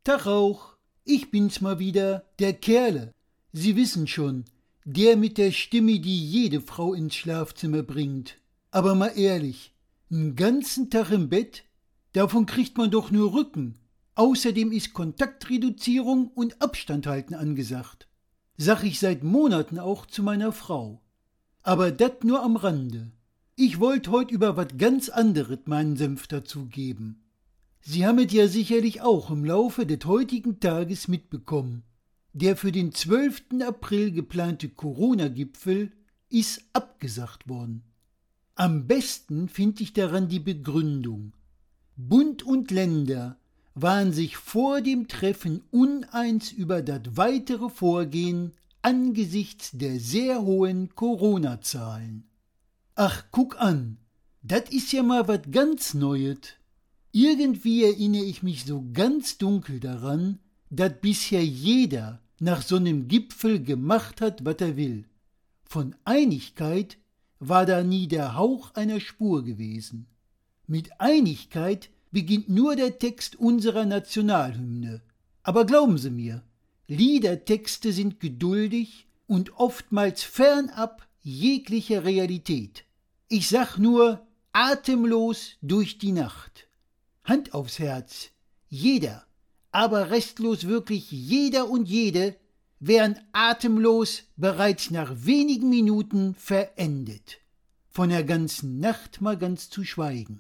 Tag auch, ich bin's mal wieder, der Kerle. Sie wissen schon, der mit der Stimme, die jede Frau ins Schlafzimmer bringt. Aber mal ehrlich, 'n ganzen Tag im Bett, davon kriegt man doch nur Rücken. Außerdem ist Kontaktreduzierung und Abstand halten angesagt. Sag ich seit Monaten auch zu meiner Frau. Aber dat nur am Rande. Ich wollt heut über wat ganz anderes meinen Senf dazugeben. Sie haben es ja sicherlich auch im Laufe des heutigen Tages mitbekommen. Der für den 12. April geplante Corona-Gipfel ist abgesagt worden. Am besten finde ich daran die Begründung. Bund und Länder waren sich vor dem Treffen uneins über das weitere Vorgehen angesichts der sehr hohen Corona-Zahlen. Ach, guck an, das ist ja mal was ganz Neues. Irgendwie erinnere ich mich so ganz dunkel daran, dass bisher jeder nach so einem Gipfel gemacht hat, was er will. Von Einigkeit war da nie der Hauch einer Spur gewesen. Mit Einigkeit beginnt nur der Text unserer Nationalhymne. Aber glauben Sie mir, Liedertexte sind geduldig und oftmals fernab jeglicher Realität. Ich sag nur, atemlos durch die Nacht. Hand aufs Herz, jeder, aber restlos wirklich jeder und jede, wären atemlos bereits nach wenigen Minuten verendet. Von der ganzen Nacht mal ganz zu schweigen.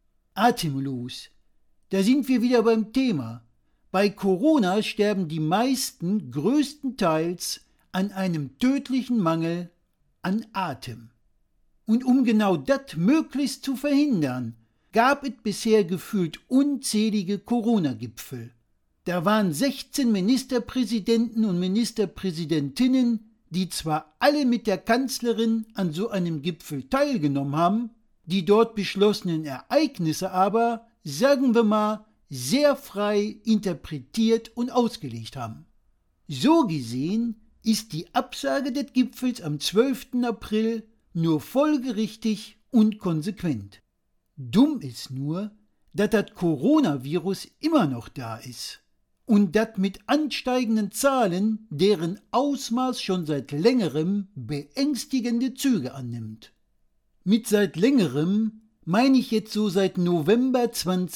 Atemlos, da sind wir wieder beim Thema. Bei Corona sterben die meisten größtenteils an einem tödlichen Mangel an Atem. Und um genau das möglichst zu verhindern, gab es bisher gefühlt unzählige Corona-Gipfel. Da waren 16 Ministerpräsidenten und Ministerpräsidentinnen, die zwar alle mit der Kanzlerin an so einem Gipfel teilgenommen haben, die dort beschlossenen Ereignisse aber, sagen wir mal, sehr frei interpretiert und ausgelegt haben. So gesehen ist die Absage des Gipfels am 12. April nur folgerichtig und konsequent. Dumm ist nur, dass das Coronavirus immer noch da ist und das mit ansteigenden Zahlen, deren Ausmaß schon seit längerem beängstigende Züge annimmt. Mit seit längerem meine ich jetzt so seit November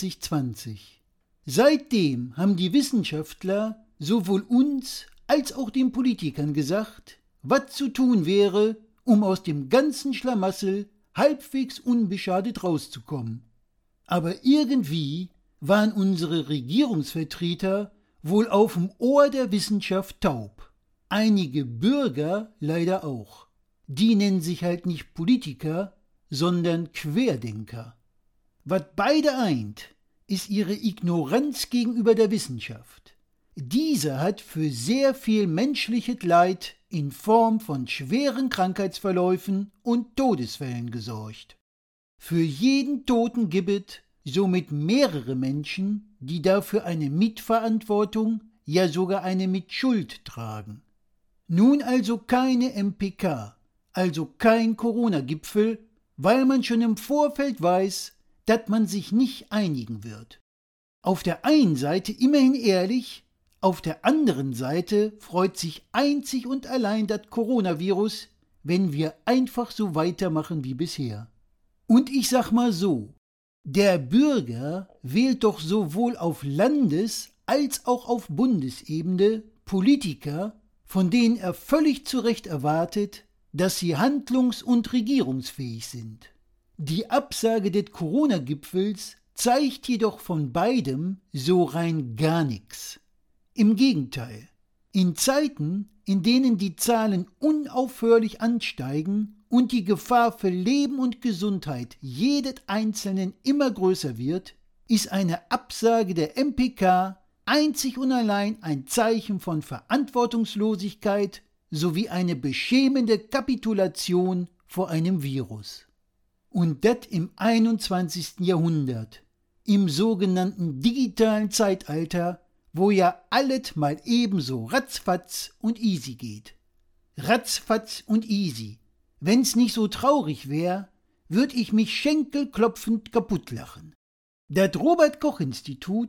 2020. Seitdem haben die Wissenschaftler sowohl uns als auch den Politikern gesagt, was zu tun wäre, um aus dem ganzen Schlamassel halbwegs unbeschadet rauszukommen. Aber irgendwie waren unsere Regierungsvertreter wohl auf dem Ohr der Wissenschaft taub. Einige Bürger leider auch. Die nennen sich halt nicht Politiker, sondern Querdenker. Was beide eint, ist ihre Ignoranz gegenüber der Wissenschaft. Diese hat für sehr viel menschliches Leid in Form von schweren Krankheitsverläufen und Todesfällen gesorgt. Für jeden Toten gibt es somit mehrere Menschen, die dafür eine Mitverantwortung, ja sogar eine Mitschuld tragen. Nun also keine MPK, also kein Corona-Gipfel, weil man schon im Vorfeld weiß, dass man sich nicht einigen wird. Auf der einen Seite immerhin ehrlich, auf der anderen Seite freut sich einzig und allein das Coronavirus, wenn wir einfach so weitermachen wie bisher. Und ich sag mal so, der Bürger wählt doch sowohl auf Landes- als auch auf Bundesebene Politiker, von denen er völlig zu Recht erwartet, dass sie handlungs- und regierungsfähig sind. Die Absage des Corona-Gipfels zeigt jedoch von beidem so rein gar nichts. Im Gegenteil, in Zeiten, in denen die Zahlen unaufhörlich ansteigen und die Gefahr für Leben und Gesundheit jedes Einzelnen immer größer wird, ist eine Absage der MPK einzig und allein ein Zeichen von Verantwortungslosigkeit sowie eine beschämende Kapitulation vor einem Virus. Und das im 21. Jahrhundert, im sogenannten digitalen Zeitalter, wo ja alles mal ebenso ratzfatz und easy geht. Ratzfatz und easy. Wenn's nicht so traurig wär, würd ich mich schenkelklopfend kaputtlachen. Das Robert-Koch-Institut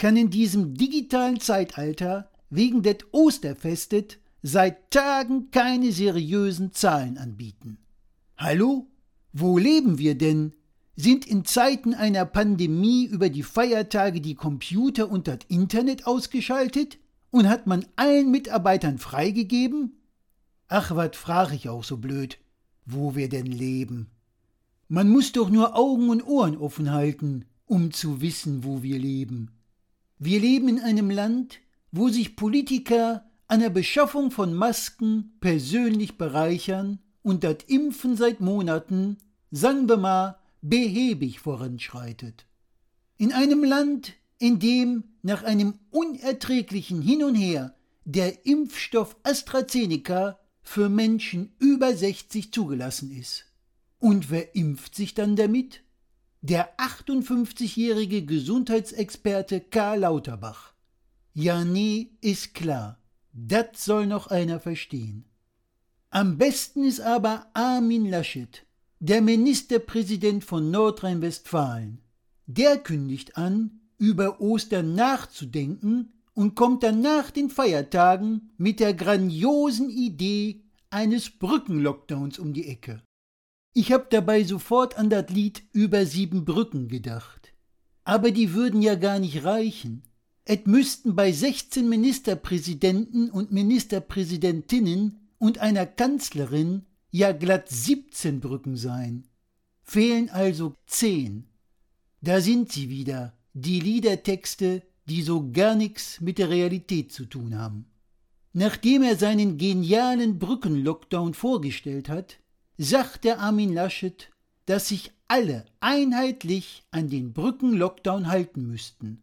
kann in diesem digitalen Zeitalter wegen des Osterfestes seit Tagen keine seriösen Zahlen anbieten. Hallo? Wo leben wir denn? Sind in Zeiten einer Pandemie über die Feiertage die Computer und das Internet ausgeschaltet? Und hat man allen Mitarbeitern freigegeben? Ach, was frage ich auch so blöd, wo wir denn leben? Man muss doch nur Augen und Ohren offen halten, um zu wissen, wo wir leben. Wir leben in einem Land, wo sich Politiker an der Beschaffung von Masken persönlich bereichern und das Impfen seit Monaten, sagen wir mal, behäbig voranschreitet. In einem Land, in dem nach einem unerträglichen Hin und Her der Impfstoff AstraZeneca für Menschen über 60 zugelassen ist. Und wer impft sich dann damit? Der 58-jährige Gesundheitsexperte Karl Lauterbach. Ja, nee, ist klar, das soll noch einer verstehen. Am besten ist aber Armin Laschet, der Ministerpräsident von Nordrhein-Westfalen. Der kündigt an, über Ostern nachzudenken und kommt dann nach den Feiertagen mit der grandiosen Idee eines Brückenlockdowns um die Ecke. Ich hab dabei sofort an das Lied Über 7 Brücken gedacht. Aber die würden ja gar nicht reichen. Es müssten bei 16 Ministerpräsidenten und Ministerpräsidentinnen und einer Kanzlerin ja glatt 17 Brücken sein. Fehlen also 10. Da sind sie wieder, die Liedertexte, die so gar nichts mit der Realität zu tun haben. Nachdem er seinen genialen Brückenlockdown vorgestellt hat, sagt der Armin Laschet, dass sich alle einheitlich an den Brückenlockdown halten müssten.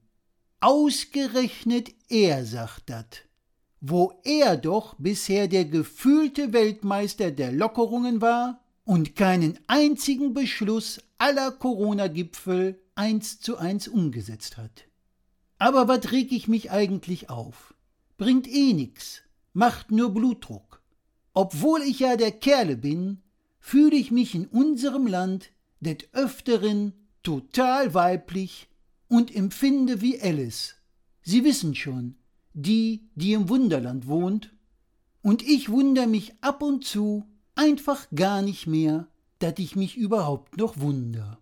Ausgerechnet er sagt das, wo er doch bisher der gefühlte Weltmeister der Lockerungen war und keinen einzigen Beschluss aller Corona-Gipfel 1:1 umgesetzt hat. Aber was reg ich mich eigentlich auf? Bringt eh nix, macht nur Blutdruck. Obwohl ich ja der Kerle bin, fühle ich mich in unserem Land des Öfteren total weiblich und empfinde wie Alice. Sie wissen schon, die im Wunderland wohnt. Und ich wundere mich ab und zu einfach gar nicht mehr, dass ich mich überhaupt noch wunder.